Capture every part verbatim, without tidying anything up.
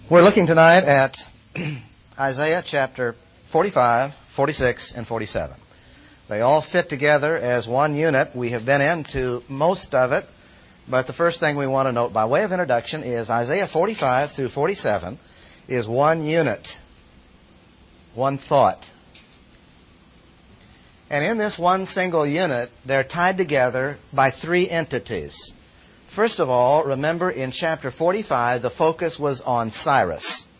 We're looking tonight at Isaiah chapter forty-five, forty-six, and forty-seven. They all fit together as one unit. We have been into most of it, but the first thing we want to note by way of introduction is Isaiah forty-five through forty-seven is one unit, one thought. And in this one single unit, they're tied together by three entities. First of all, remember in chapter forty-five, the focus was on Cyrus.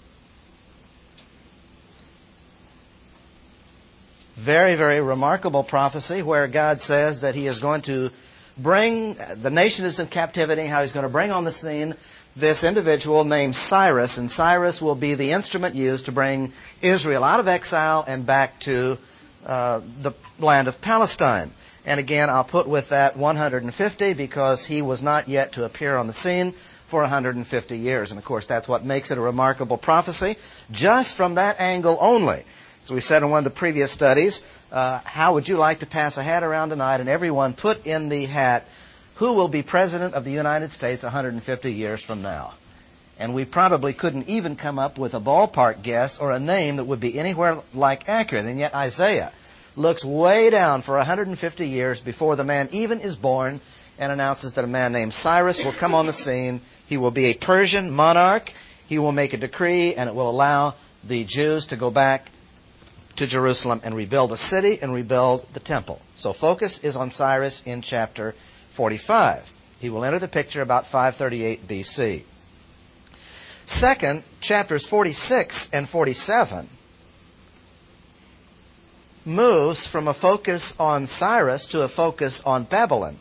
Very, very remarkable prophecy where God says that He is going to bring, the nation is in captivity, how He's going to bring on the scene this individual named Cyrus, and Cyrus will be the instrument used to bring Israel out of exile and back to uh, the land of Palestine. And again, I'll put with that one hundred fifty because he was not yet to appear on the scene for one hundred fifty years. And of course, that's what makes it a remarkable prophecy, just from that angle only. As we said in one of the previous studies, uh, how would you like to pass a hat around tonight and everyone put in the hat, who will be president of the United States one hundred fifty years from now? And we probably couldn't even come up with a ballpark guess or a name that would be anywhere like accurate. And yet Isaiah looks way down for one hundred fifty years before the man even is born and announces that a man named Cyrus will come on the scene. He will be a Persian monarch. He will make a decree, and it will allow the Jews to go back to Jerusalem and rebuild the city and rebuild the temple. So focus is on Cyrus in chapter forty-five. He will enter the picture about five thirty-eight B C. Second, chapters forty-six and forty-seven moves from a focus on Cyrus to a focus on Babylon.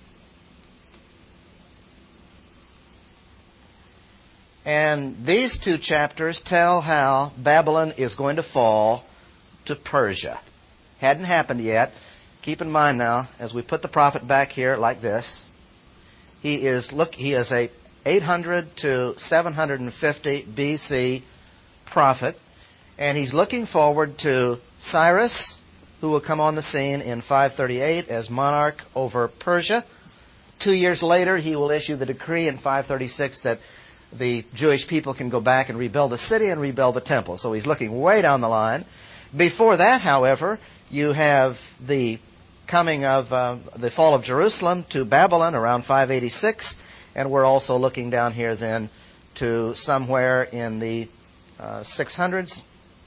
And these two chapters tell how Babylon is going to fall to Persia. Hadn't happened yet. Keep in mind now, as we put the prophet back here like this, he is look he is a eight hundred to seven hundred fifty B C prophet, and he's looking forward to Cyrus, who will come on the scene in five thirty-eight as monarch over Persia. Two years later, he will issue the decree in five thirty-six that the Jewish people can go back and rebuild the city and rebuild the temple. So he's looking way down the line. Before that, however, you have the coming of uh, the fall of Jerusalem to Babylon around five eighty-six, and we're also looking down here then to somewhere in the uh, six hundreds.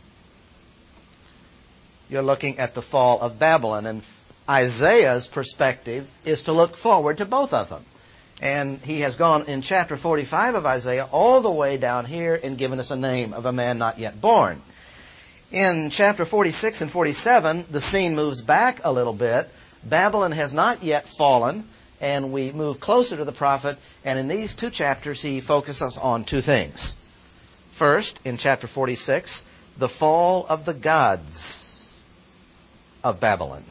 You're looking at the fall of Babylon. And Isaiah's perspective is to look forward to both of them. And he has gone in chapter forty-five of Isaiah all the way down here and given us a name of a man not yet born. In chapter forty-six and forty-seven, the scene moves back a little bit. Babylon has not yet fallen, and we move closer to the prophet. And in these two chapters, he focuses on two things. First, in chapter forty-six, the fall of the gods of Babylon.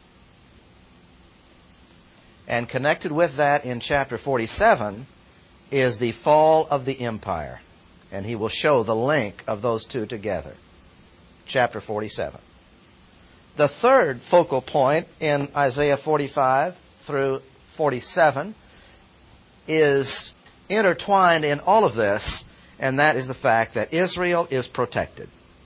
And connected with that in chapter forty-seven is the fall of the empire. And he will show the link of those two together. Chapter forty-seven. The third focal point in Isaiah forty-five through forty-seven is intertwined in all of this, and that is the fact that Israel is protected.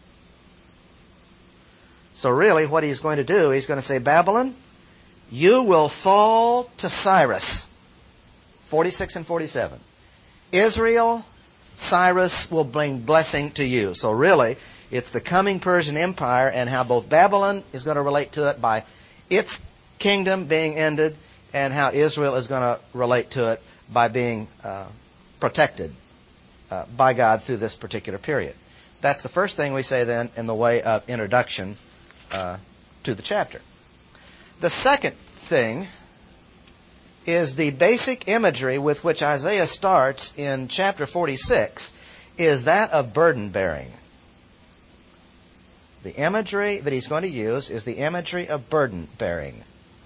So really what he's going to do, he's going to say, Babylon, you will fall to Cyrus. forty-six and forty-seven. Israel, Cyrus will bring blessing to you. So really, it's the coming Persian Empire and how both Babylon is going to relate to it by its kingdom being ended, and how Israel is going to relate to it by being uh, protected uh, by God through this particular period. That's the first thing we say then in the way of introduction uh, to the chapter. The second thing is the basic imagery with which Isaiah starts in chapter forty-six is that of burden bearing. The imagery that he's going to use is the imagery of burden bearing.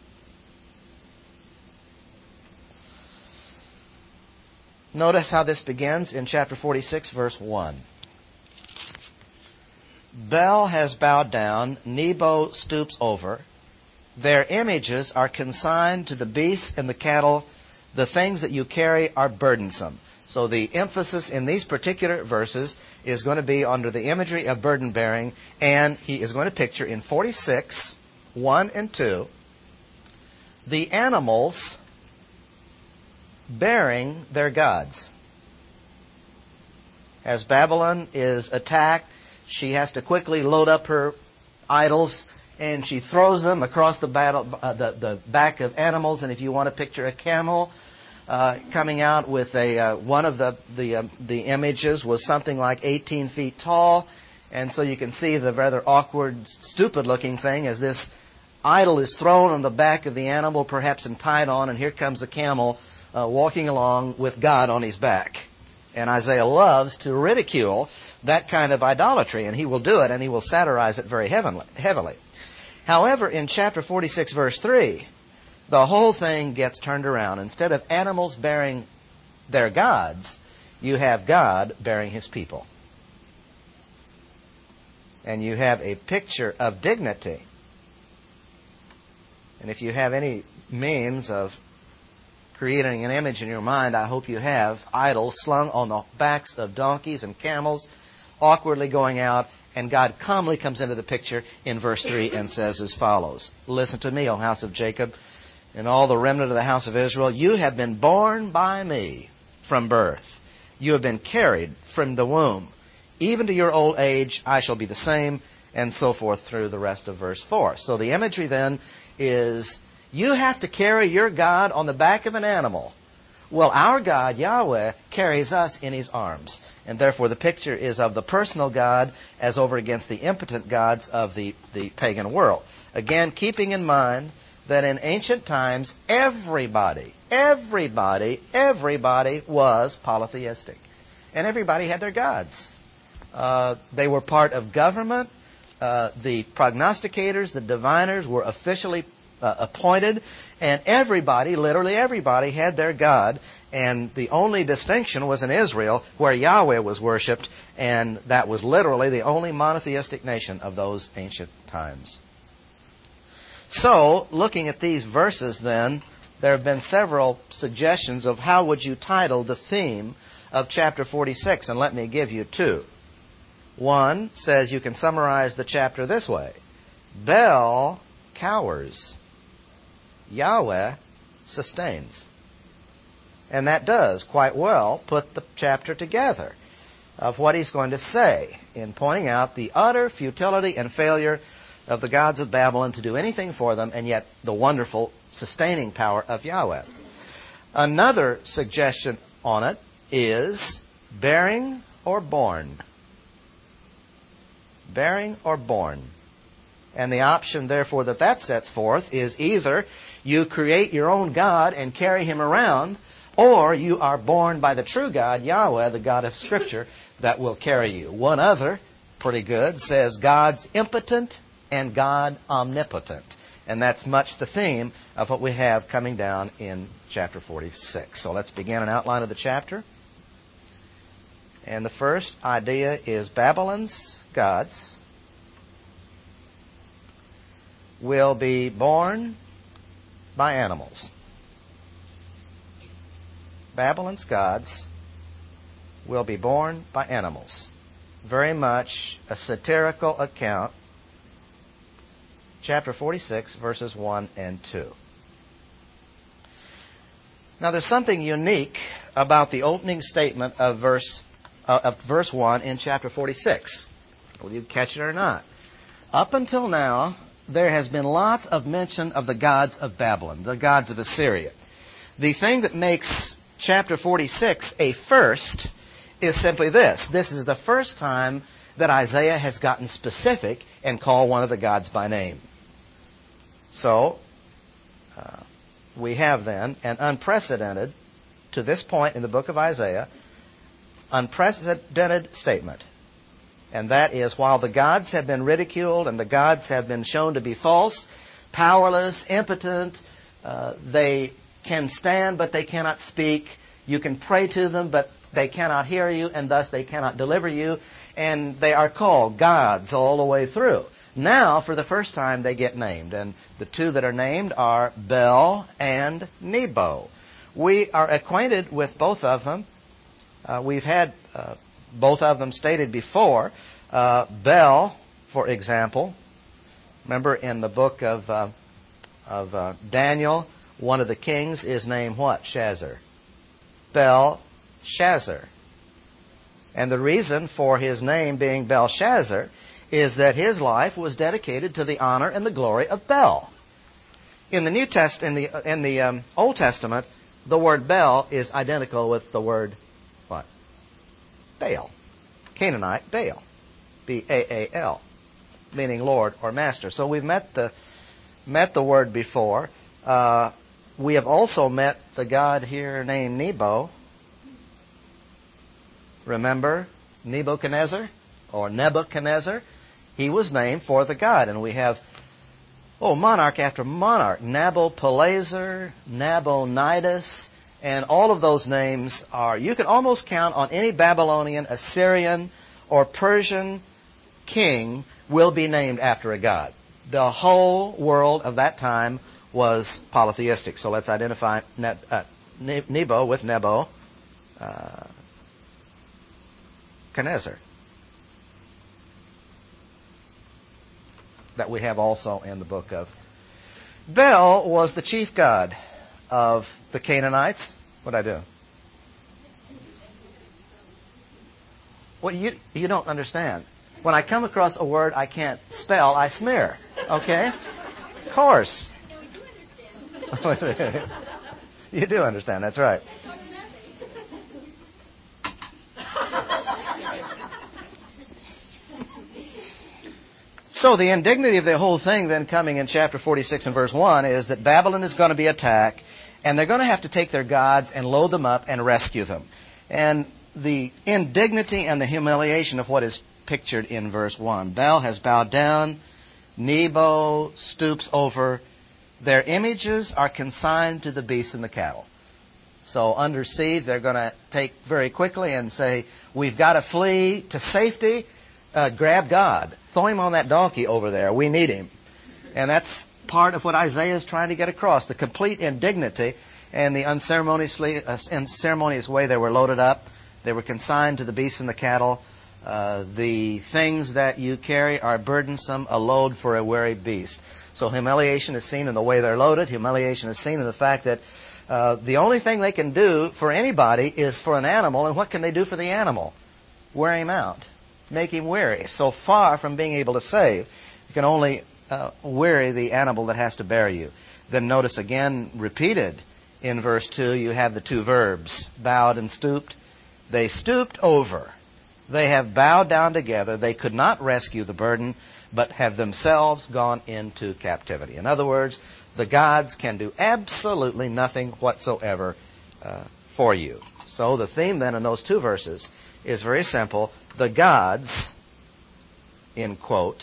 Notice how this begins in chapter forty-six, verse one. Bel has bowed down, Nebo stoops over. Their images are consigned to the beasts and the cattle. The things that you carry are burdensome. So the emphasis in these particular verses is going to be under the imagery of burden bearing, and he is going to picture in forty-six, one and two, the animals bearing their gods. As Babylon is attacked, she has to quickly load up her idols, and she throws them across the, battle, uh, the, the back of animals. And if you want to picture a camel uh, coming out with a uh, one of the the, uh, the images was something like eighteen feet tall, and so you can see the rather awkward, stupid-looking thing as this idol is thrown on the back of the animal, perhaps and tied on, and here comes a camel uh, walking along with God on his back. And Isaiah loves to ridicule that kind of idolatry, and he will do it, and he will satirize it very heavily. However, in chapter forty-six, verse three, the whole thing gets turned around. Instead of animals bearing their gods, you have God bearing his people. And you have a picture of dignity. And if you have any means of creating an image in your mind, I hope you have idols slung on the backs of donkeys and camels, awkwardly going out, and God calmly comes into the picture in verse three and says as follows, "Listen to me, O house of Jacob, and all the remnant of the house of Israel. You have been born by me from birth. You have been carried from the womb. Even to your old age I shall be the same," and so forth through the rest of verse four. So the imagery then is, you have to carry your God on the back of an animal. Well, our God, Yahweh, carries us in his arms. And therefore the picture is of the personal God as over against the impotent gods of the, the pagan world. Again, keeping in mind that in ancient times, everybody, everybody, everybody was polytheistic. And everybody had their gods. Uh, they were part of government. Uh, the prognosticators, the diviners were officially uh, appointed, and everybody, literally everybody, had their God, and the only distinction was in Israel, where Yahweh was worshipped, and that was literally the only monotheistic nation of those ancient times. So, looking at these verses then, there have been several suggestions of how would you title the theme of chapter forty-six, and let me give you two. One says you can summarize the chapter this way: Bel cowers, Yahweh sustains. And that does quite well put the chapter together of what he's going to say in pointing out the utter futility and failure of the gods of Babylon to do anything for them, and yet the wonderful sustaining power of Yahweh. Another suggestion on it is bearing or born. Bearing or born. And the option, therefore, that that sets forth is either you create your own God and carry him around, or you are born by the true God, Yahweh, the God of Scripture, that will carry you. One other, pretty good, says God's impotent and God omnipotent. And that's much the theme of what we have coming down in chapter forty-six. So let's begin an outline of the chapter. And the first idea is Babylon's gods will be born by animals. Babylon's gods will be born by animals. Very much a satirical account. Chapter forty-six, verses one and two. Now there's something unique about the opening statement of verse uh, of verse one in chapter forty-six. Will you catch it or not? Up until now, there has been lots of mention of the gods of Babylon, the gods of Assyria. The thing that makes chapter forty-six a first is simply this. This is the first time that Isaiah has gotten specific and called one of the gods by name. So, uh, we have then an unprecedented, to this point in the book of Isaiah, unprecedented statement. And that is, while the gods have been ridiculed and the gods have been shown to be false, powerless, impotent, uh, they can stand but they cannot speak. You can pray to them but they cannot hear you, and thus they cannot deliver you. And they are called gods all the way through. Now, for the first time, they get named. And the two that are named are Bel and Nebo. We are acquainted with both of them Uh, we've had uh, both of them stated before. Uh, Bel, for example, remember in the book of uh, of uh, Daniel, one of the kings is named what? Shazzar. Belshazzar. And the reason for his name being Belshazzar is that his life was dedicated to the honor and the glory of Bel. In the New Test, in the in the um, Old Testament, the word Bel is identical with the word what? Baal. Canaanite Baal. B A A L, meaning Lord or Master. So we've met the met the word before. Uh, we have also met the god here named Nebo. Remember Nebuchadnezzar or Nebuchadnezzar? He was named for the god, and we have oh monarch after monarch: Nabopolassar, Nabonidus, and all of those names are. You can almost count on any Babylonian, Assyrian, or Persian king will be named after a god. The whole world of that time was polytheistic. So let's identify ne- uh, ne- Nebo with Nebo. Uh, Nebuchadnezzar. That we have also in the book of. Bel was the chief god of the Canaanites. What'd I do? Well, you, you don't understand. When I come across a word I can't spell, I smear. Okay? Of course. You do understand, that's right. So the indignity of the whole thing then coming in chapter forty-six and verse one is that Babylon is going to be attacked, and they're going to have to take their gods and load them up and rescue them. And the indignity and the humiliation of what is pictured in verse one. Bel has bowed down, Nebo stoops over. Their images are consigned to the beasts and the cattle. So under siege, they're going to take very quickly and say, we've got to flee to safety. Uh, grab God. Throw him on that donkey over there. We need him. And that's part of what Isaiah is trying to get across. The complete indignity and the unceremoniously, uh, unceremonious way they were loaded up. They were consigned to the beasts and the cattle. Uh, the things that you carry are burdensome, a load for a weary beast. So humiliation is seen in the way they're loaded. Humiliation is seen in the fact that uh, the only thing they can do for anybody is for an animal. And what can they do for the animal? Wear him out. Make him weary. So far from being able to save, you can only uh, weary the animal that has to bear you. Then notice again, repeated in verse two, you have the two verbs, bowed and stooped. They stooped over. They have bowed down together. They could not rescue the burden, but have themselves gone into captivity. In other words, the gods can do absolutely nothing whatsoever uh, for you. So the theme then in those two verses is very simple. The gods, in quote,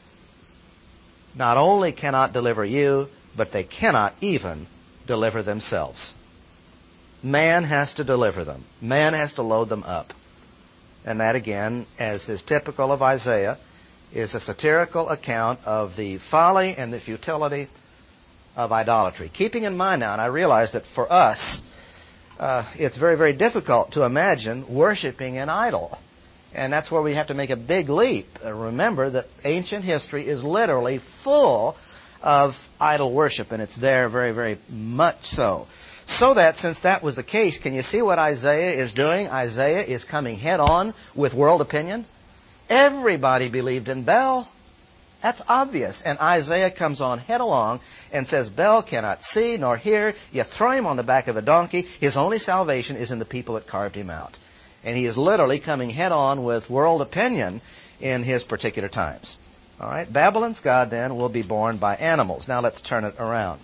not only cannot deliver you, but they cannot even deliver themselves. Man has to deliver them. Man has to load them up. And that, again, as is typical of Isaiah, is a satirical account of the folly and the futility of idolatry. Keeping in mind now, and I realize that for us, uh, it's very, very difficult to imagine worshiping an idol. And that's where we have to make a big leap. Uh, remember that ancient history is literally full of idol worship, and it's there very, very much so. So that, since that was the case, can you see what Isaiah is doing? Isaiah is coming head on with world opinion. Everybody believed in Bel. That's obvious. And Isaiah comes on head along and says, Bel cannot see nor hear. You throw him on the back of a donkey. His only salvation is in the people that carved him out. And he is literally coming head on with world opinion in his particular times. All right, Babylon's God then will be born by animals. Now let's turn it around.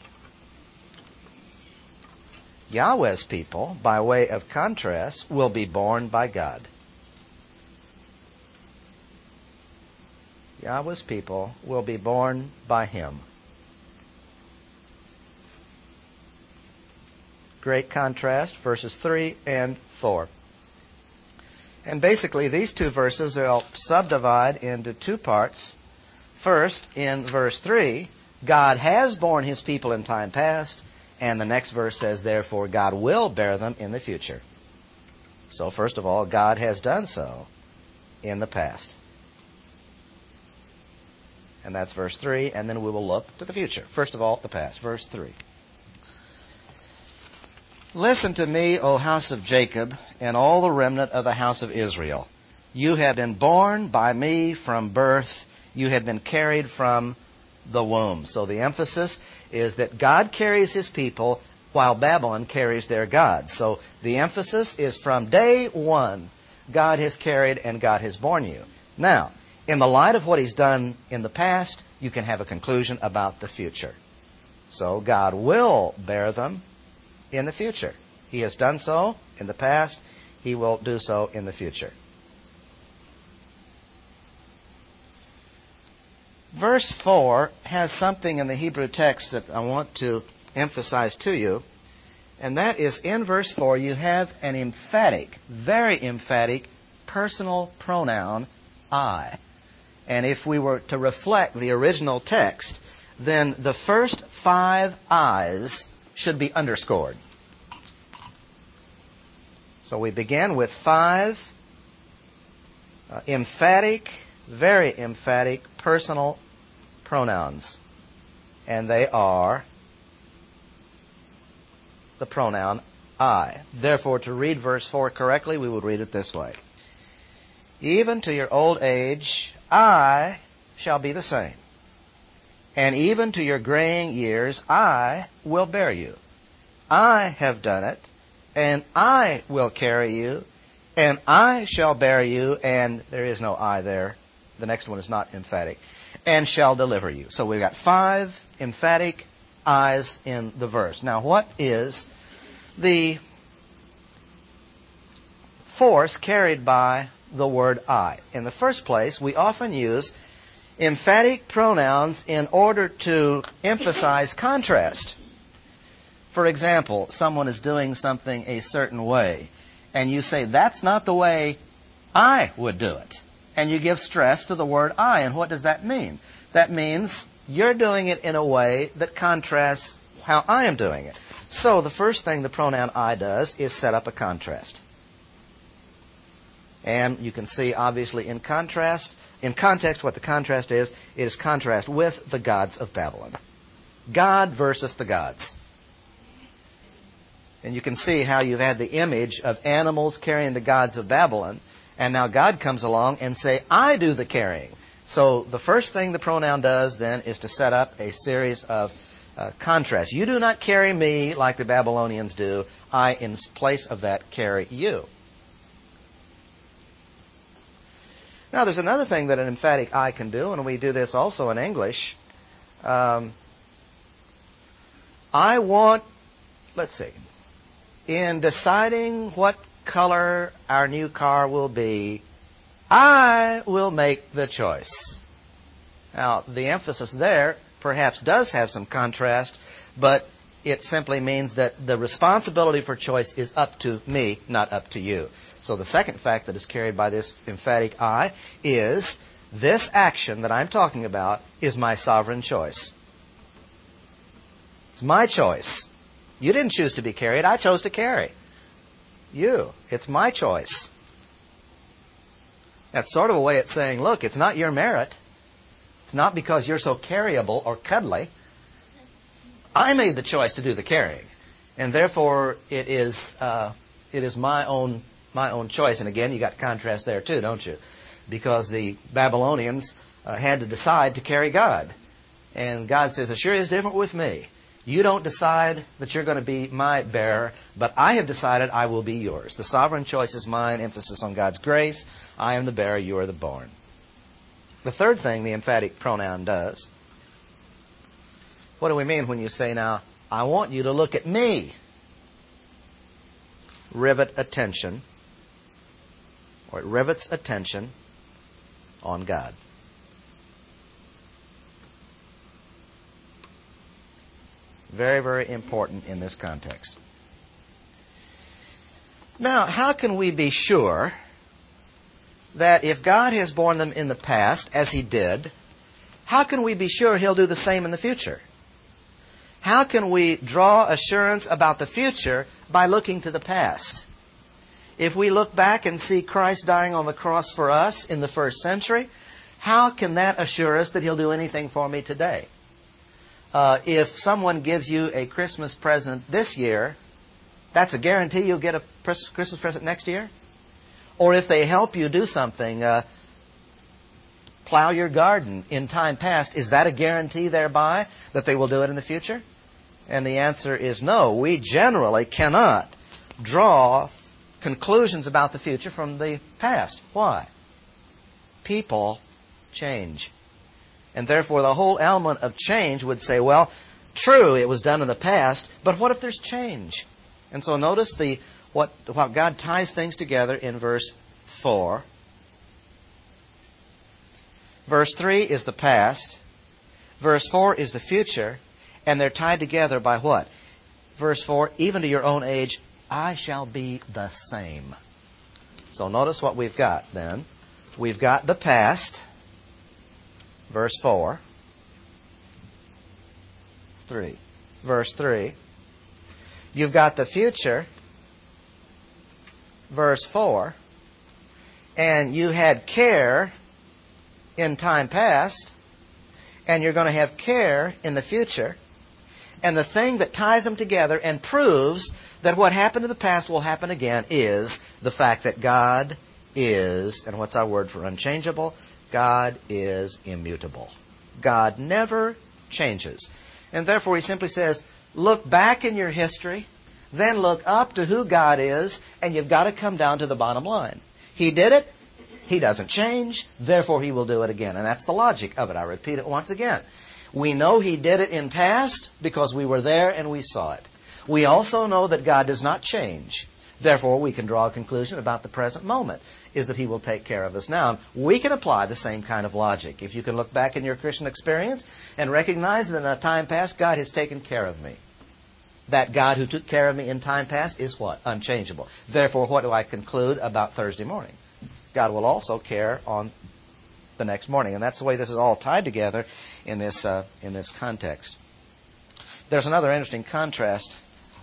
Yahweh's people, by way of contrast, will be born by God. Yahweh's people will be born by Him. Great contrast, verses three and four. And basically, these two verses will subdivide into two parts. First, in verse three, God has borne His people in time past, and the next verse says, therefore, God will bear them in the future. So first of all, God has done so in the past. And that's verse three, and then we will look to the future. First of all, the past. Verse three. Listen to me, O house of Jacob, and all the remnant of the house of Israel. You have been born by me from birth. You have been carried from the womb. So the emphasis is that God carries his people while Babylon carries their gods. So the emphasis is from day one, God has carried and God has born you. Now, in the light of what he's done in the past, you can have a conclusion about the future. So God will bear them in the future. He has done so in the past. He will do so in the future. Verse four has something in the Hebrew text that I want to emphasize to you, and that is in verse four you have an emphatic, very emphatic personal pronoun, I. And if we were to reflect the original text, then the first five I's should be underscored. So we begin with five uh, emphatic, very emphatic personal pronouns. And they are the pronoun I. Therefore, to read verse four correctly, we would read it this way. Even to your old age, I shall be the same. And even to your graying years, I will bear you. I have done it, and I will carry you, and I shall bear you, and there is no I there. The next one is not emphatic. And shall deliver you. So we've got five emphatic I's in the verse. Now, what is the force carried by the word I? In the first place, we often use emphatic pronouns in order to emphasize contrast. For example, someone is doing something a certain way, and you say, that's not the way I would do it. And you give stress to the word I. And what does that mean? That means you're doing it in a way that contrasts how I am doing it. So the first thing the pronoun I does is set up a contrast. And you can see, obviously, in contrast, in context, what the contrast is, it is contrast with the gods of Babylon. God versus the gods. And you can see how you've had the image of animals carrying the gods of Babylon, and now God comes along and say, I do the carrying. So the first thing the pronoun does then is to set up a series of uh, contrasts. You do not carry me like the Babylonians do. I, in place of that, carry you. Now, there's another thing that an emphatic I can do, and we do this also in English. Um, I want, let's see, in deciding what color our new car will be, I will make the choice. Now, the emphasis there perhaps does have some contrast, but it simply means that the responsibility for choice is up to me, not up to you. So the second fact that is carried by this emphatic I is this action that I'm talking about is my sovereign choice. It's my choice. You didn't choose to be carried. I chose to carry you. It's my choice. That's sort of a way of saying, look, it's not your merit. It's not because you're so carryable or cuddly. I made the choice to do the carrying. And therefore, it is uh, it is my own my own choice. And again, you got contrast there too, don't you? Because the Babylonians uh, had to decide to carry God. And God says, it sure is different with me. You don't decide that you're going to be my bearer, but I have decided I will be yours. The sovereign choice is mine, emphasis on God's grace. I am the bearer, you are the born. The third thing the emphatic pronoun does, what do we mean when you say, now, I want you to look at me? Rivet attention, or it rivets attention on God. Very, very important in this context. Now, how can we be sure that if God has borne them in the past, as He did, how can we be sure He'll do the same in the future? How can we draw assurance about the future by looking to the past? If we look back and see Christ dying on the cross for us in the first century, how can that assure us that He'll do anything for me today? Uh, if someone gives you a Christmas present this year, that's a guarantee you'll get a Christmas present next year? Or if they help you do something, uh, plow your garden in time past, is that a guarantee thereby that they will do it in the future? And the answer is no. We generally cannot draw conclusions about the future from the past. Why? People change. And therefore the whole element of change would say, well, true, it was done in the past, but what if there's change? And so notice the what, what God ties things together in verse four. Verse three is the past. Verse four is the future. And they're tied together by what? Verse four, even to your own age, I shall be the same. So notice what we've got then. We've got the past, verse four. Three. Verse three. You've got the future, verse four. And you had care in time past, and you're going to have care in the future. And the thing that ties them together and proves that what happened in the past will happen again is the fact that God is, and what's our word for unchangeable? God is immutable. God never changes. And therefore he simply says, look back in your history, then look up to who God is, and you've got to come down to the bottom line. He did it. He doesn't change. Therefore he will do it again. And that's the logic of it. I repeat it once again. We know He did it in past because we were there and we saw it. We also know that God does not change. Therefore, we can draw a conclusion about the present moment, is that He will take care of us now. We can apply the same kind of logic. If you can look back in your Christian experience and recognize that in a time past, God has taken care of me. That God who took care of me in time past is what? Unchangeable. Therefore, what do I conclude about Thursday morning? God will also care on the next morning. And that's the way this is all tied together in this uh, in this context. There's another interesting contrast.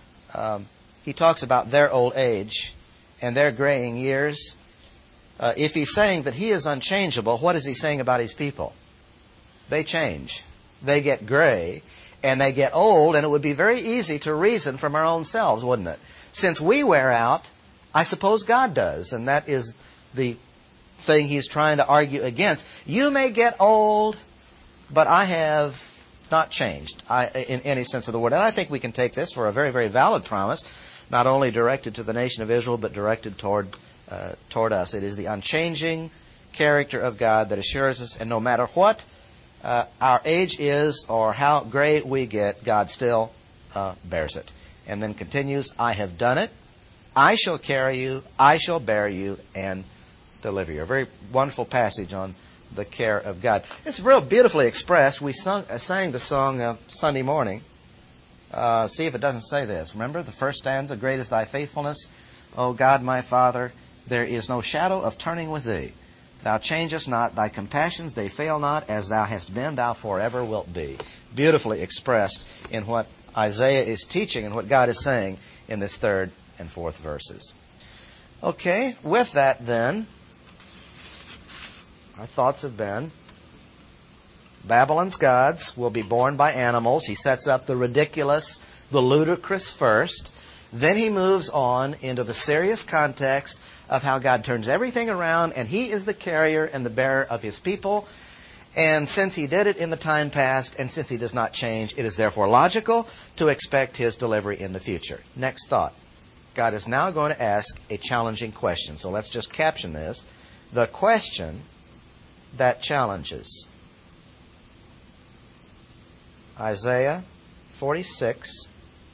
Um, he talks about their old age and their graying years. Uh, if he's saying that He is unchangeable, what is He saying about His people? They change. They get gray and they get old, and it would be very easy to reason from our own selves, wouldn't it? Since we wear out, I suppose God does, and that is the thing he's trying to argue against. You may get old, but I have not changed I, in any sense of the word. And I think we can take this for a very, very valid promise, not only directed to the nation of Israel, but directed toward uh, toward us. It is the unchanging character of God that assures us, and no matter what uh, our age is or how gray we get, God still uh, bears it. And then continues, I have done it. I shall carry you. I shall bear you and deliver you. A very wonderful passage on the care of God. It's real beautifully expressed. We sung, uh, sang the song uh, Sunday morning. Uh, see if it doesn't say this. Remember the first stanza, great is thy faithfulness, O God my Father, there is no shadow of turning with thee. Thou changest not, thy compassions they fail not, as thou hast been, thou forever wilt be. Beautifully expressed in what Isaiah is teaching and what God is saying in this third and fourth verses. Okay, with that then, our thoughts have been Babylon's gods will be born by animals. He sets up the ridiculous, the ludicrous first. Then he moves on into the serious context of how God turns everything around, and He is the carrier and the bearer of His people. And since He did it in the time past, and since He does not change, it is therefore logical to expect His delivery in the future. Next thought. God is now going to ask a challenging question. So let's just caption this. The question that challenges. Isaiah forty-six,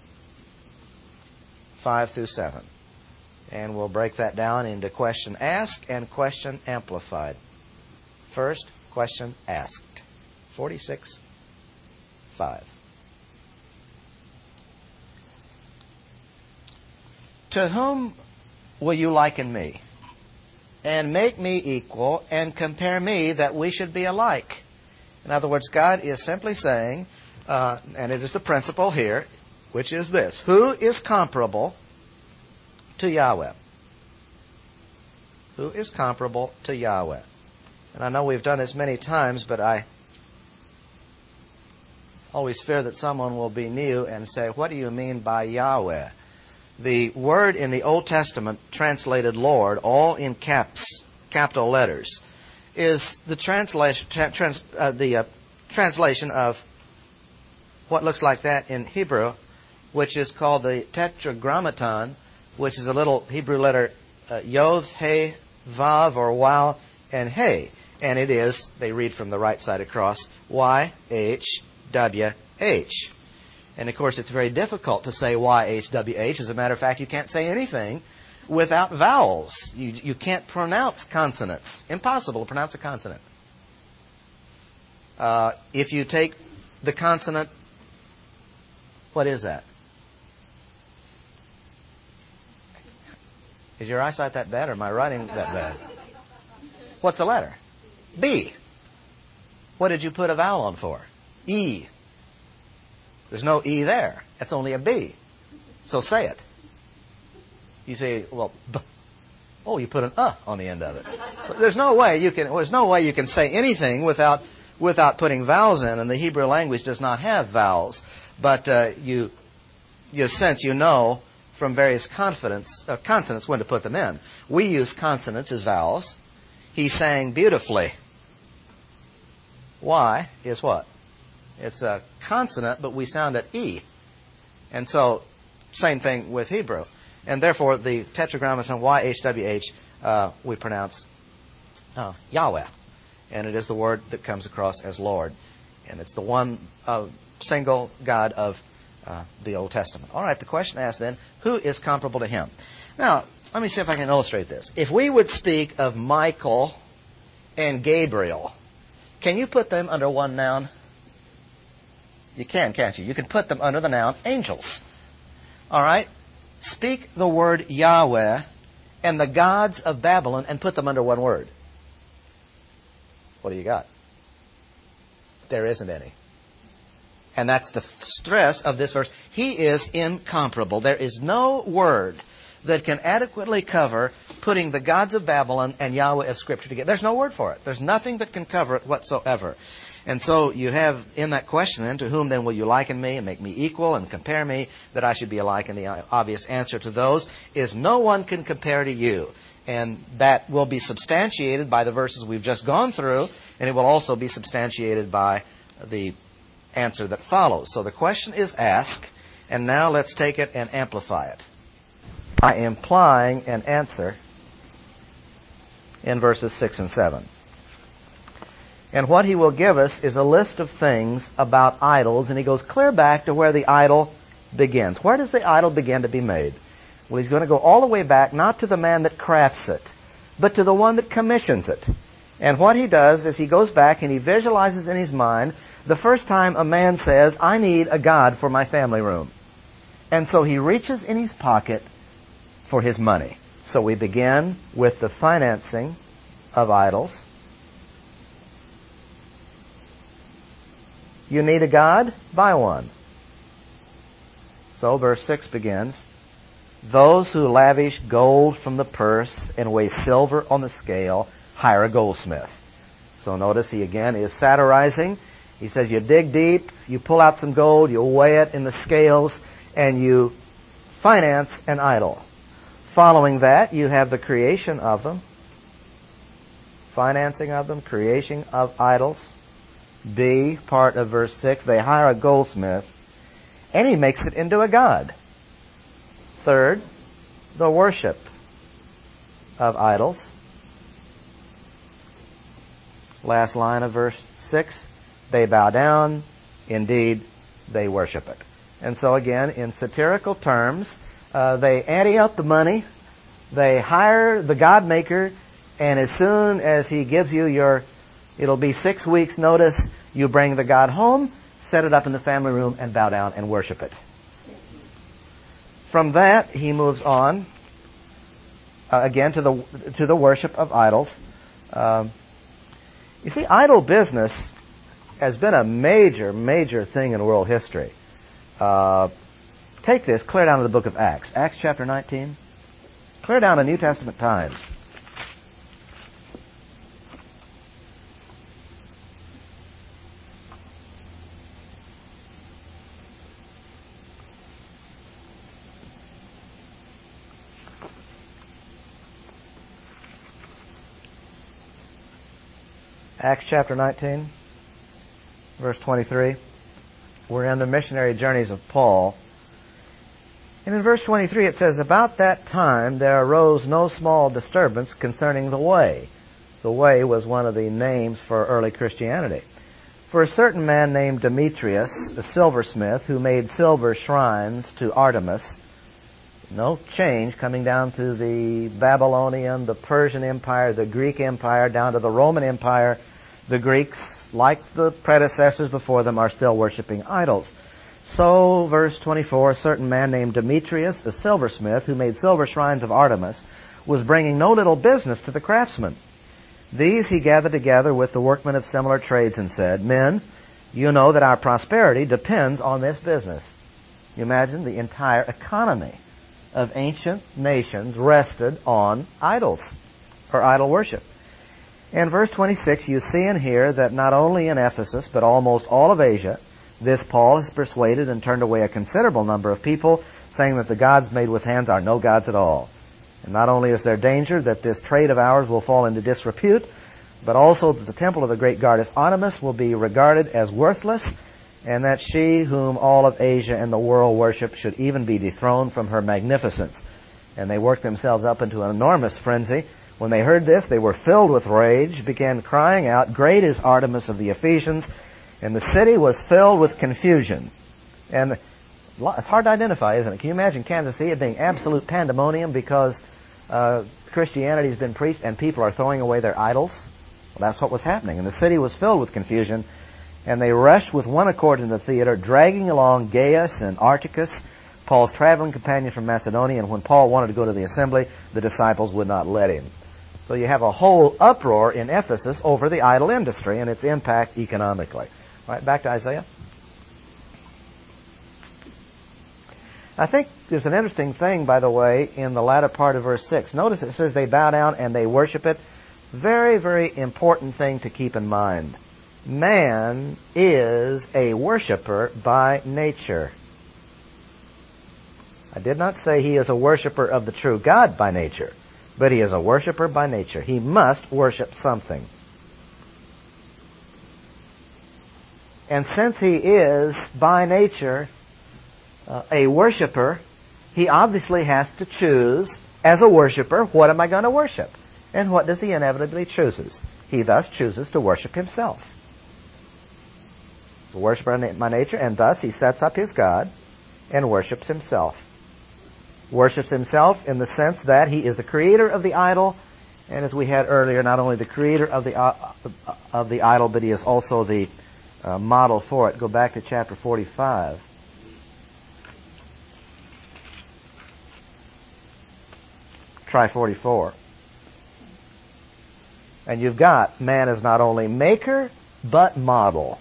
five through seven. And we'll break that down into question asked and question amplified. First, question asked. forty-six, five. To whom will you liken me? And make me equal, and compare me that we should be alike. In other words, God is simply saying, uh, and it is the principle here, which is this. Who is comparable to Yahweh? Who is comparable to Yahweh? And I know we've done this many times, but I always fear that someone will be new and say, what do you mean by Yahweh? The word in the Old Testament translated Lord, all in caps, capital letters, is the translation, tra- trans, uh, the uh, translation of what looks like that in Hebrew, which is called the Tetragrammaton, which is a little Hebrew letter uh, Yod, He, Vav, or Wow, and He. And it is, they read from the right side across, Y H W H. And of course, it's very difficult to say Y H W H. As a matter of fact, you can't say anything without vowels. You, you can't pronounce consonants. Impossible to pronounce a consonant. Uh, if you take the consonant, what is that? Is your eyesight that bad, or am I writing that bad? What's the letter? B. What did you put a vowel on for? E. There's no E there. That's only a B. So say it. You say, well, b. Oh, you put an uh on the end of it. So there's no way you can. There's no way you can say anything without without putting vowels in. And the Hebrew language does not have vowels. But uh, you, you sense, you know from various confidence, uh, consonants when to put them in. We use consonants as vowels. He sang beautifully. Y is what? It's a consonant, but we sound at E. And so, same thing with Hebrew. And therefore, the Tetragrammaton Y H W H, uh, we pronounce uh, Yahweh. And it is the word that comes across as Lord. And it's the one uh, single God of uh, the Old Testament. All right, the question asked then, who is comparable to him? Now, let me see if I can illustrate this. If we would speak of Michael and Gabriel, can you put them under one noun? You can, can't you? You can put them under the noun angels. All right? Speak the word Yahweh and the gods of Babylon and put them under one word. What do you got? There isn't any. And that's the stress of this verse. He is incomparable. There is no word that can adequately cover putting the gods of Babylon and Yahweh of Scripture together. There's no word for it. There's nothing that can cover it whatsoever. And so you have in that question then, to whom then will you liken me and make me equal and compare me that I should be alike? And the obvious answer to those is no one can compare to you. And that will be substantiated by the verses we've just gone through, and it will also be substantiated by the answer that follows. So the question is asked, and now let's take it and amplify it by implying an answer in verses six and seven. And what he will give us is a list of things about idols, and he goes clear back to where the idol begins. Where does the idol begin to be made? Well, he's going to go all the way back, not to the man that crafts it, but to the one that commissions it. And what he does is he goes back and he visualizes in his mind the first time a man says, I need a god for my family room. And so he reaches in his pocket for his money. So we begin with the financing of idols. You need a god? Buy one. So verse six begins, those who lavish gold from the purse and weigh silver on the scale hire a goldsmith. So notice he again is satirizing. He says you dig deep, you pull out some gold, you weigh it in the scales, and you finance an idol. Following that, you have the creation of them, financing of them, creation of idols. B, part of verse six, they hire a goldsmith, and he makes it into a god. Third, the worship of idols. Last line of verse six, they bow down, indeed, they worship it. And so again, in satirical terms, uh, they ante up the money, they hire the god maker, and as soon as he gives you your, it'll be six weeks notice, you bring the god home, set it up in the family room, and bow down and worship it. From that, he moves on, uh, again, to the to the worship of idols. Um, you see, idol business has been a major, major thing in world history. Uh, take this, clear down to the book of Acts. Acts chapter nineteen. Clear down to New Testament times. Acts chapter nineteen, verse twenty-three. We're in the missionary journeys of Paul. And in verse twenty-three it says, "About that time there arose no small disturbance concerning the way." The way was one of the names for early Christianity. "For a certain man named Demetrius, a silversmith, who made silver shrines to Artemis," no change coming down to the Babylonian, the Persian Empire, the Greek Empire, down to the Roman Empire. The Greeks, like the predecessors before them, are still worshiping idols. "So," verse twenty-four, "a certain man named Demetrius, a silversmith, who made silver shrines of Artemis, was bringing no little business to the craftsmen. These he gathered together with the workmen of similar trades and said, 'Men, you know that our prosperity depends on this business.'" You imagine the entire economy of ancient nations rested on idols, or idol worship. In verse twenty-six, you see and hear that not only in Ephesus, but almost all of Asia, this Paul has persuaded and turned away a considerable number of people, saying that the gods made with hands are no gods at all. And not only is there danger that this trade of ours will fall into disrepute, but also that the temple of the great goddess Artemis will be regarded as worthless, and that she whom all of Asia and the world worship should even be dethroned from her magnificence. And they worked themselves up into an enormous frenzy. When they heard this, they were filled with rage, began crying out, "Great is Artemis of the Ephesians!" And the city was filled with confusion. And it's hard to identify, isn't it? Can you imagine Kansas City being absolute pandemonium because uh, Christianity has been preached and people are throwing away their idols? Well, that's what was happening. And the city was filled with confusion. And they rushed with one accord into the theater, dragging along Gaius and Archicus, Paul's traveling companion from Macedonia. And when Paul wanted to go to the assembly, the disciples would not let him. So you have a whole uproar in Ephesus over the idol industry and its impact economically. All right, back to Isaiah. I think there's an interesting thing, by the way, in the latter part of verse six. Notice it says they bow down and they worship it. Very, very important thing to keep in mind. Man is a worshiper by nature. I did not say he is a worshiper of the true God by nature, but he is a worshiper by nature. He must worship something. And since he is by nature uh, a worshiper, he obviously has to choose, as a worshiper, what am I going to worship? And what does he inevitably chooses? He thus chooses to worship himself. He's a worshiper by nature, and thus he sets up his God and worships himself. Worships himself in the sense that he is the creator of the idol, and as we had earlier, not only the creator of the uh, of the idol, but he is also the uh, model for it. Go back to chapter forty-five. Try forty-four. And you've got man is not only maker, but model.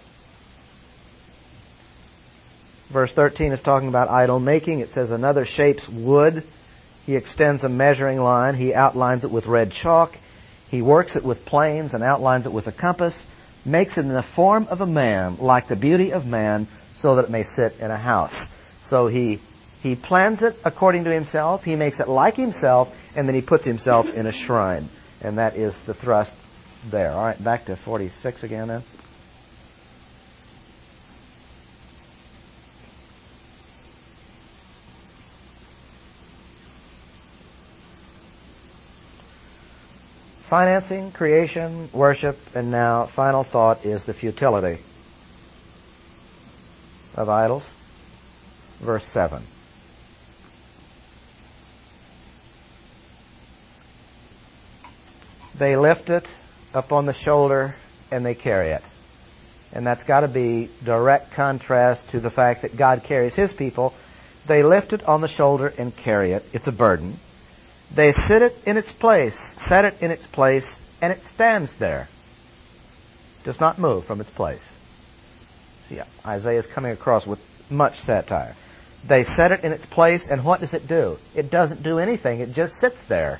Verse thirteen is talking about idol making. It says another shapes wood. He extends a measuring line. He outlines it with red chalk. He works it with planes and outlines it with a compass. Makes it in the form of a man, like the beauty of man, so that it may sit in a house. So he he plans it according to himself. He makes it like himself, and then he puts himself in a shrine. And that is the thrust there. All right, back to forty-six again then. Financing, creation, worship, and now final thought is the futility of idols. Verse seven. They lift it up on the shoulder and they carry it. And that's got to be direct contrast to the fact that God carries His people. They lift it on the shoulder and carry it. It's a burden. They sit it in its place, set it in its place, and it stands there. Does not move from its place. See, Isaiah is coming across with much satire. They set it in its place, and what does it do? It doesn't do anything. It just sits there.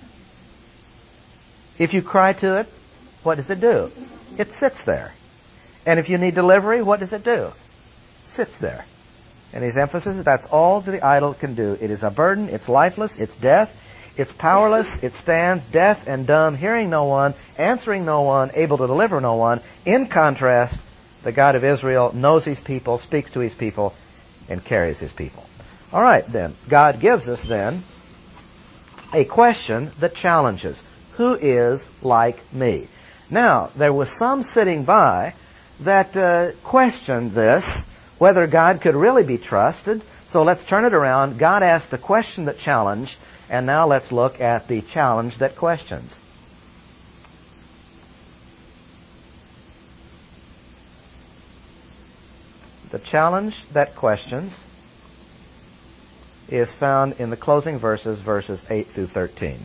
If you cry to it, what does it do? It sits there. And if you need delivery, what does it do? It sits there. And his emphasis is that's all that the idol can do. It is a burden, it's lifeless, it's death. It's powerless, it stands deaf and dumb, hearing no one, answering no one, able to deliver no one. In contrast, the God of Israel knows His people, speaks to His people, and carries His people. All right, then. God gives us, then, a question that challenges. Who is like me? Now, there was some sitting by that uh, questioned this, whether God could really be trusted. So let's turn it around. God asked the question that challenged, and now let's look at the challenge that questions. The challenge that questions is found in the closing verses, verses eight through thirteen.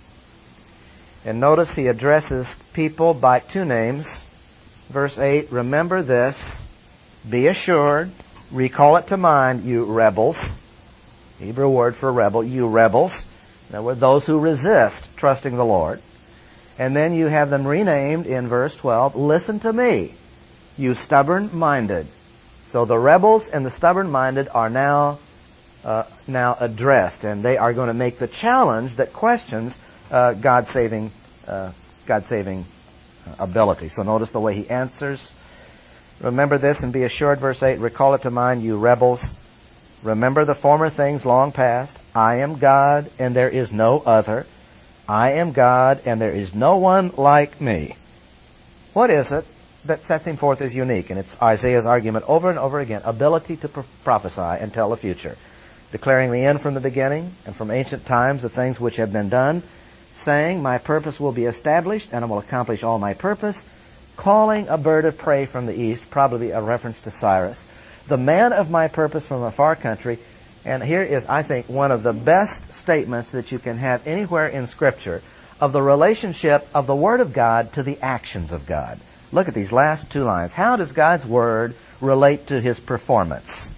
And notice he addresses people by two names. Verse eight, remember this, be assured, recall it to mind, you rebels. Hebrew word for rebel, you rebels. There were those who resist trusting the Lord. And then you have them renamed in verse twelve, listen to me, you stubborn-minded. So the rebels and the stubborn-minded are now uh, now addressed, and they are going to make the challenge that questions uh, God's saving uh, God's saving ability. So notice the way he answers. Remember this and be assured, verse eight, recall it to mind, you rebels. Remember the former things long past. I am God, and there is no other. I am God, and there is no one like me. What is it that sets him forth as unique? And it's Isaiah's argument over and over again. Ability to pro- prophesy and tell the future. Declaring the end from the beginning, and from ancient times the things which have been done. Saying, my purpose will be established, and I will accomplish all my purpose. Calling a bird of prey from the east, probably a reference to Cyrus. The man of my purpose from a far country. And here is, I think, one of the best statements that you can have anywhere in Scripture of the relationship of the Word of God to the actions of God. Look at these last two lines. How does God's Word relate to His performance?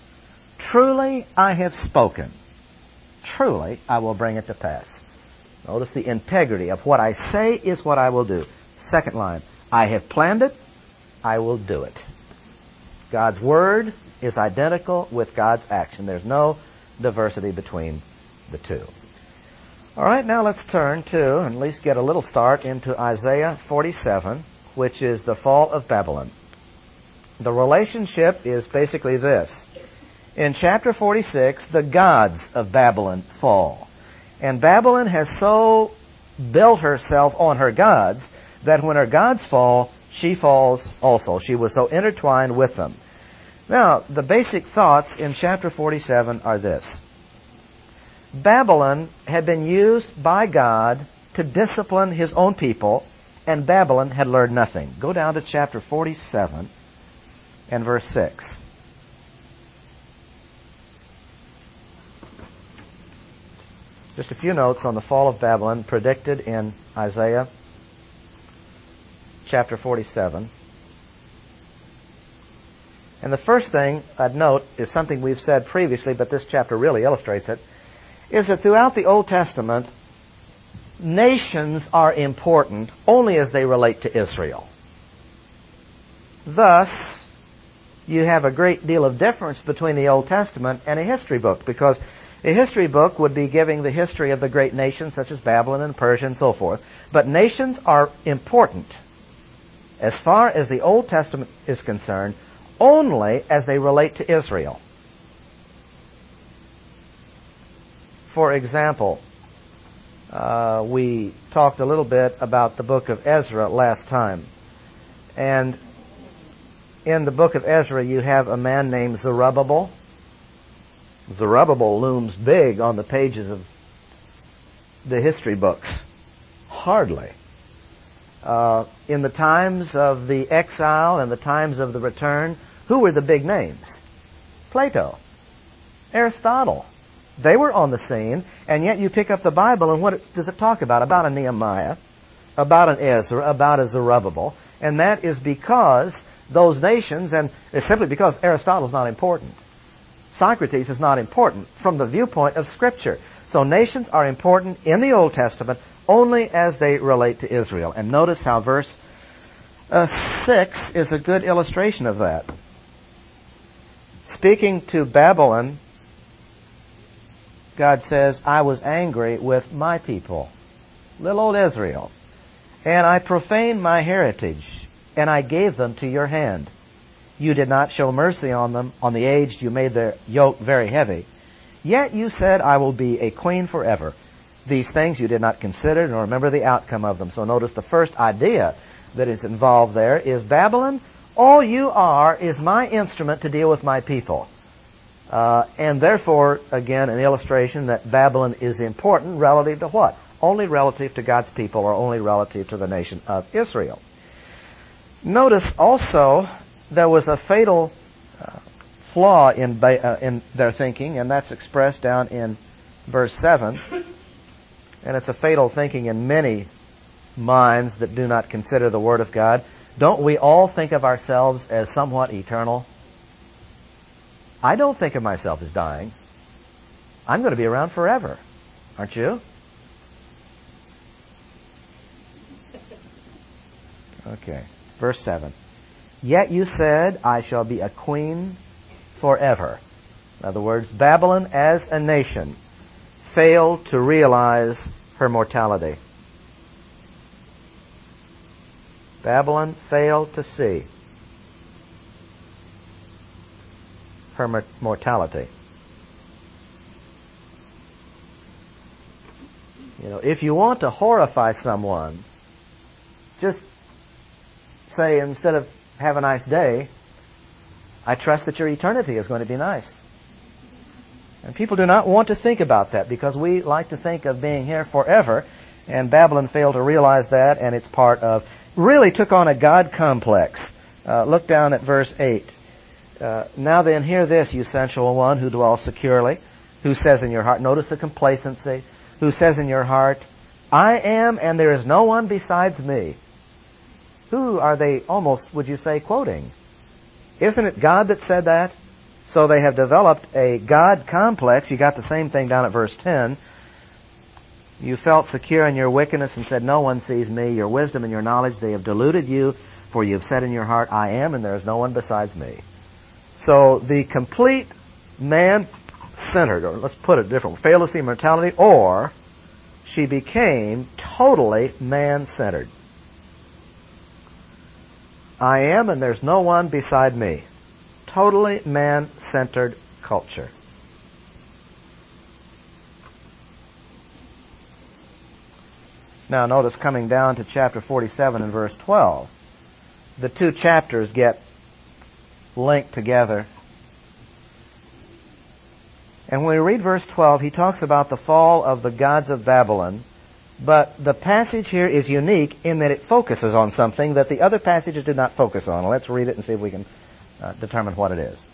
Truly I have spoken. Truly I will bring it to pass. Notice the integrity of what I say is what I will do. Second line. I have planned it. I will do it. God's Word is identical with God's action. There's no diversity between the two. All right, now let's turn to, and at least get a little start into Isaiah forty-seven, which is the fall of Babylon. The relationship is basically this. In chapter forty-six, the gods of Babylon fall. And Babylon has so built herself on her gods that when her gods fall, she falls also. She was so intertwined with them. Now, the basic thoughts in chapter forty-seven are this. Babylon had been used by God to discipline His own people, and Babylon had learned nothing. Go down to chapter forty-seven and verse six. Just a few notes on the fall of Babylon predicted in Isaiah chapter forty-seven. And the first thing I'd note is something we've said previously, but this chapter really illustrates it, is that throughout the Old Testament, nations are important only as they relate to Israel. Thus, you have a great deal of difference between the Old Testament and a history book, because a history book would be giving the history of the great nations such as Babylon and Persia and so forth. But nations are important as far as the Old Testament is concerned only as they relate to Israel. For example, uh, we talked a little bit about the book of Ezra last time. And in the book of Ezra, you have a man named Zerubbabel. Zerubbabel looms big on the pages of the history books. Hardly. Uh, in the times of the exile and the times of the return, who were the big names? Plato, Aristotle. They were on the scene, and yet you pick up the Bible, and what does it talk about? About a Nehemiah, about an Ezra, about a Zerubbabel, and that is because those nations, and it's simply because Aristotle is not important. Socrates is not important from the viewpoint of Scripture. So nations are important in the Old Testament only as they relate to Israel. And notice how verse uh, six is a good illustration of that. Speaking to Babylon, God says, I was angry with my people, little old Israel, and I profaned my heritage, and I gave them to your hand. You did not show mercy on them. On the aged you made their yoke very heavy. Yet you said, I will be a queen forever. These things you did not consider nor remember the outcome of them. So notice the first idea that is involved there is Babylon, all you are is my instrument to deal with my people. Uh, and therefore, again, an illustration that Babylon is important relative to what? Only relative to God's people, or only relative to the nation of Israel. Notice also there was a fatal uh, flaw in, ba- uh, in their thinking, and that's expressed down in verse seven. And it's a fatal thinking in many minds that do not consider the Word of God. Don't we all think of ourselves as somewhat eternal? I don't think of myself as dying. I'm going to be around forever. Aren't you? Okay. Verse seven. Yet you said, I shall be a queen forever. In other words, Babylon as a nation failed to realize her mortality. Babylon failed to see her mortality. You know, if you want to horrify someone, just say, instead of have a nice day, I trust that your eternity is going to be nice. And people do not want to think about that because we like to think of being here forever, and Babylon failed to realize that, and it's part of, really took on a God complex. Uh, look down at verse eight. Uh, now then, hear this, you sensual one who dwells securely, who says in your heart, notice the complacency, who says in your heart, I am and there is no one besides me. Who are they almost, would you say, quoting? Isn't it God that said that? So they have developed a God complex. You got the same thing down at verse ten. You felt secure in your wickedness and said, no one sees me. Your wisdom and your knowledge, they have deluded you, for you have said in your heart, I am and there is no one besides me. So the complete man-centered, or let's put it different, failed to see mortality, or she became totally man-centered. I am and there's no one beside me. Totally man-centered culture. Now notice coming down to chapter forty-seven and verse twelve, the two chapters get linked together. And when we read verse twelve, he talks about the fall of the gods of Babylon, but the passage here is unique in that it focuses on something that the other passages did not focus on. Let's read it and see if we can uh, determine what it is.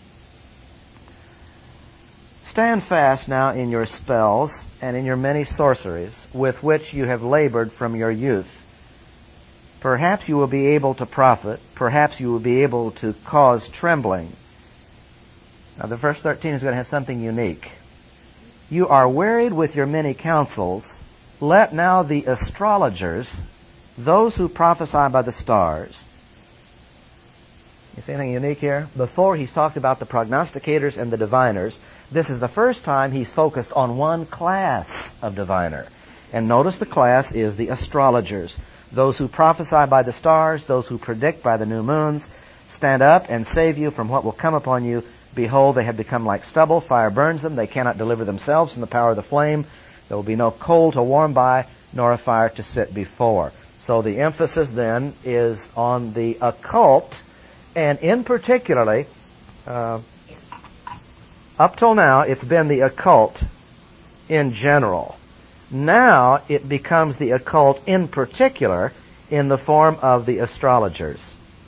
Stand fast now in your spells and in your many sorceries with which you have labored from your youth. Perhaps you will be able to profit. Perhaps you will be able to cause trembling. Now the verse thirteen is going to have something unique. You are wearied with your many counsels. Let now the astrologers, those who prophesy by the stars. You see anything unique here? Before he's talked about the prognosticators and the diviners. This is the first time he's focused on one class of diviner. And notice the class is the astrologers. Those who prophesy by the stars, those who predict by the new moons, stand up and save you from what will come upon you. Behold, they have become like stubble. Fire burns them. They cannot deliver themselves from the power of the flame. There will be no coal to warm by, nor a fire to sit before. So the emphasis then is on the occult, and in particularly, uh, up till now, it's been the occult in general. Now it becomes the occult in particular in the form of the astrologers.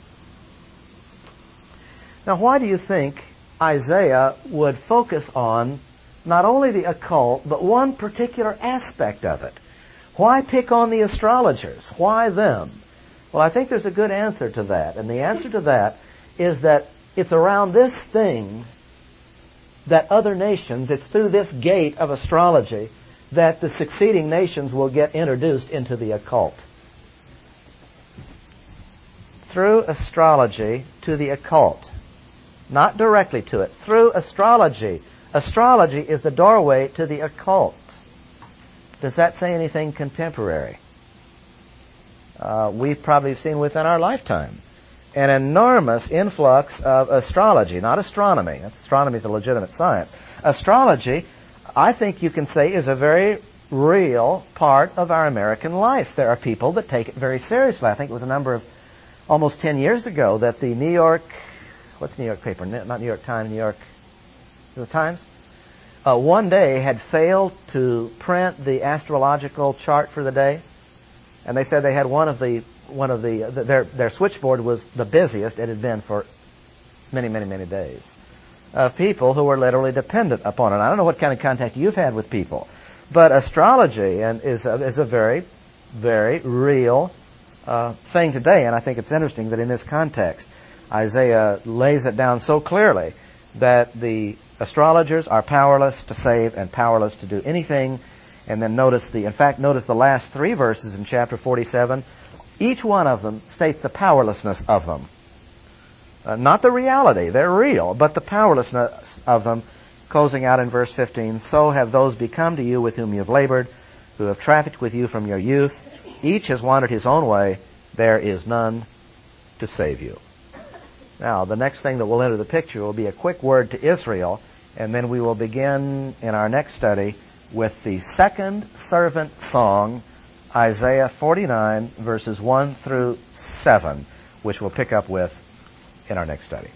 Now, why do you think Isaiah would focus on not only the occult, but one particular aspect of it? Why pick on the astrologers? Why them? Well, I think there's a good answer to that. And the answer to that is that it's around this thing that other nations, it's through this gate of astrology that the succeeding nations will get introduced into the occult. Through astrology to the occult. Not directly to it. Through astrology, Astrology is the doorway to the occult. Does that say anything contemporary? Uh, we've probably seen within our lifetime an enormous influx of astrology, not astronomy. Astronomy is a legitimate science. Astrology, I think you can say, is a very real part of our American life. There are people that take it very seriously. I think it was a number of almost ten years ago that the New York, what's New York paper? Not New York Times, New York, the Times? Uh, one day had failed to print the astrological chart for the day, and they said they had one of the one of the their their switchboard was the busiest it had been for many many many days. Of people who were literally dependent upon it. I don't know what kind of contact you've had with people, but astrology and is a, is a very very real uh, thing today, and I think it's interesting that in this context, Isaiah lays it down so clearly that the astrologers are powerless to save and powerless to do anything. And then notice the, in fact, notice the last three verses in chapter forty-seven. Each one of them states the powerlessness of them. Uh, not the reality, they're real, but the powerlessness of them, closing out in verse fifteen. So have those become to you with whom you have labored, who have trafficked with you from your youth. Each has wandered his own way. There is none to save you. Now, the next thing that will enter the picture will be a quick word to Israel, and then we will begin in our next study with the second servant song, Isaiah forty-nine, verses one through seven, which we'll pick up with in our next study.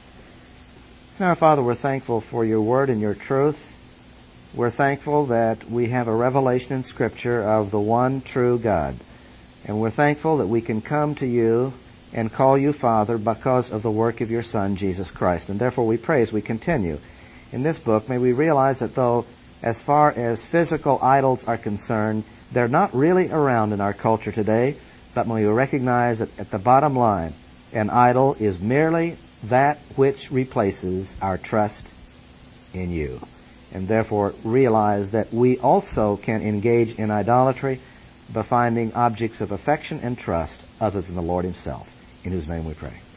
Now, Father, we're thankful for your word and your truth. We're thankful that we have a revelation in Scripture of the one true God. And we're thankful that we can come to you and call you Father because of the work of your Son, Jesus Christ. And therefore we pray as we continue in this book, may we realize that though as far as physical idols are concerned, they're not really around in our culture today, but may we recognize that at the bottom line, an idol is merely that which replaces our trust in you. And therefore realize that we also can engage in idolatry by finding objects of affection and trust other than the Lord himself, in whose name we pray.